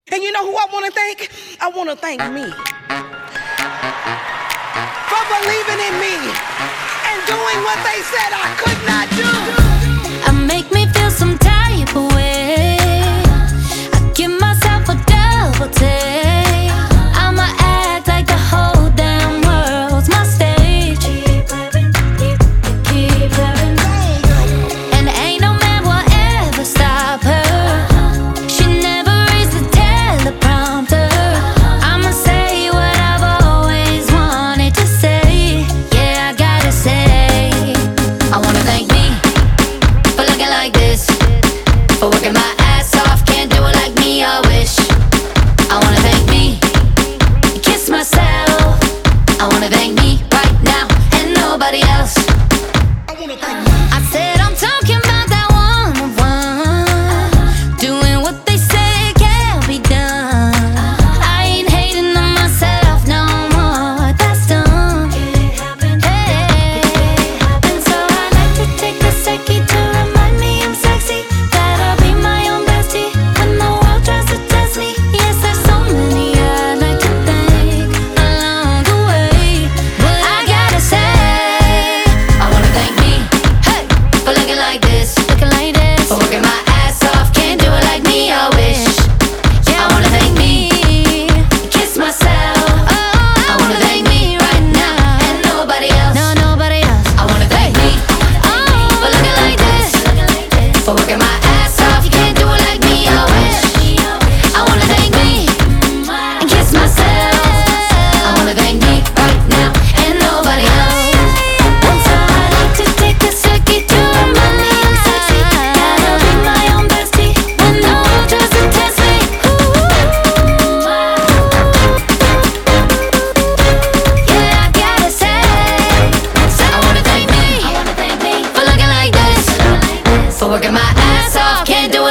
And you know who I want to thank? I want to thank me for believing in me and doing what they said I could not do. Make me feel some type of way. I give myself a double take. I'ma act like the whole damn world's my stage. Keep living, keep living. And ain't no man will ever stop her. She never reads the teleprompter. I'ma say what I've always wanted to say. Yeah, I gotta say, I wanna thank me for looking like this, for working my ass off, can't do it like me, I wish. I wanna thank me, kiss myself. I wanna thank me right now and nobody else. I want to thank me. I said I'm talking about that one-on-one, doing what they say can't be done. I ain't hating on myself no more, that's done. Hey, and so I like to take a second to remind me I'm sexy, that I'll be my own bestie when the world tries to test me. Yes, there's so many I'd like to thank along the way, but I gotta say, I wanna thank me, hey, for looking like this, for working my ass off, can't do it like me, I wish. Yeah, I wanna thank me, kiss myself. I wanna thank me right now and nobody else. No, nobody else. I wanna thank me for looking like this, for working my ass off, you can't do it like me, I wish. I wanna thank me and kiss myself. I wanna thank me right now and nobody else. And so I like to take a second to remind me I'm sexy, gotta be my own bestie when the world tries to test me. Yeah, I gotta say, I wanna thank me for looking like this, for working my ass off, can't do